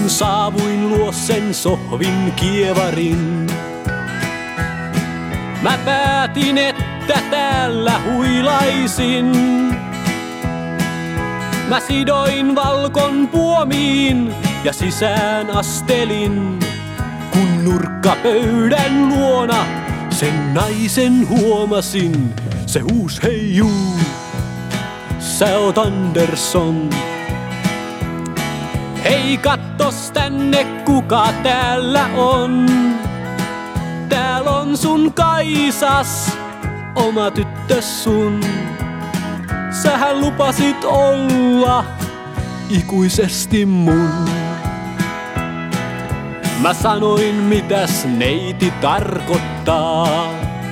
kun saavuin luo sen sohvin kievarin. Mä päätin, että täällä huilaisin. Mä sidoin valkon puomiin ja sisään astelin, kun nurkkapöydän luona sen naisen huomasin. Se huus hei juu, sä oot Andersson. Hei kattos tänne, kuka täällä on. Tääl on sun Kaisas, oma tyttös sun. Sähän lupasit olla ikuisesti mun. Mä sanoin, mitäs neiti tarkoittaa.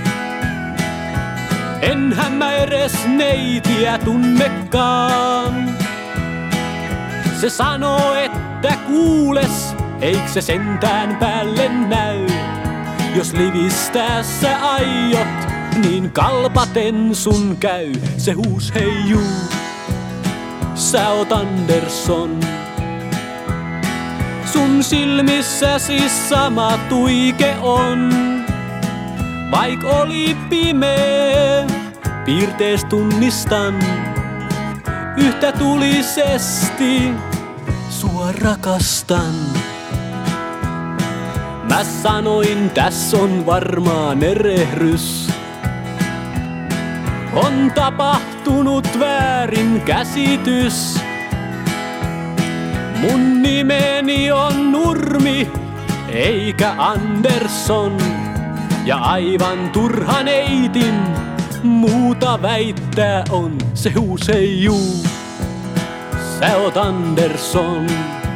Enhän mä edes neitiä tunnekaan. Se sanoo, että kuules, eik se sentään päälle näy. Jos livistää sä aiot, niin kalpaten sun käy. Se huus hei juu, sä oot Andersson. Sun silmissäsi sama tuike on. Vaik oli pimee, piirtees tunnistan. Yhtä tulisesti sua rakastan. Mä sanoin, täs on varmaan erehdys. On tapahtunut väärin käsitys. Mun nimeni on Nurmi, eikä Andersson. Ja aivan turha neitin muuta väittää on. Se huus hei juu, sä oot Andersson.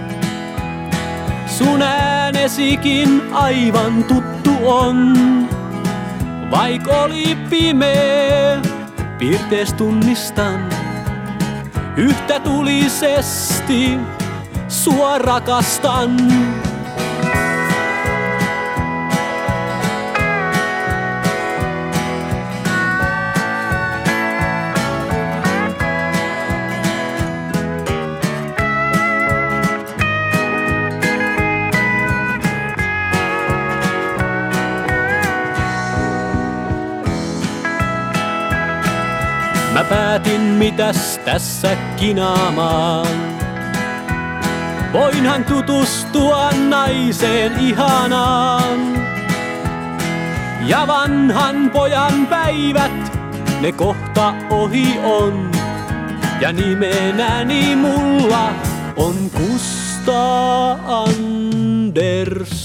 Sun äänesikin aivan tuttu on. Vaik oli pimee, piirtees tunnistan. Yhtä tulisesti sua rakastan. Mä päätin, mitäs tässä kinaamaan. Voinhan tutustua naiseen ihanaan. Ja vanhan pojan päivät, ne kohta ohi on. Ja nimenäni mulla on Kustaa Anders.